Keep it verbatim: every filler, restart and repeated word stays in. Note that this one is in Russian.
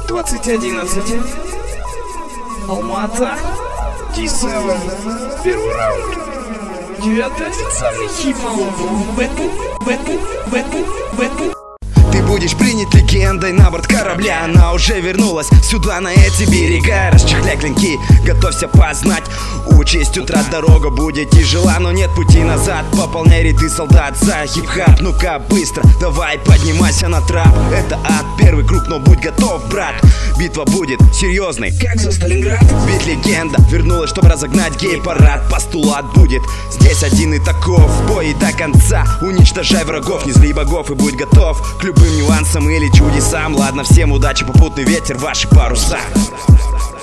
двадцать одиннадцать. Алмата. Ди семь. Первый раунд. Девятый официальный хип-хоп бэтл, бэтл, бэтл, бэтл. Ты будешь принят легендой на борт корабля. Она уже вернулась сюда, на эти берега. Расчехляй клинки, готовься познать участь. Утра дорога будет тяжела, но нет пути назад. Пополняй ряды солдат за хип-хап. Ну-ка быстро, давай поднимайся на трап. Это ад, первый круг, но будь готов, брат. Битва будет серьезной, как за Сталинград. Ведь легенда вернулась, чтобы разогнать гей-парад. Постулат будет здесь один и таков. В бой до конца, уничтожай врагов. Не зли богов и будь готов к любым нюансам или чудесам. Ладно, всем удачи, попутный ветер, ваши паруса.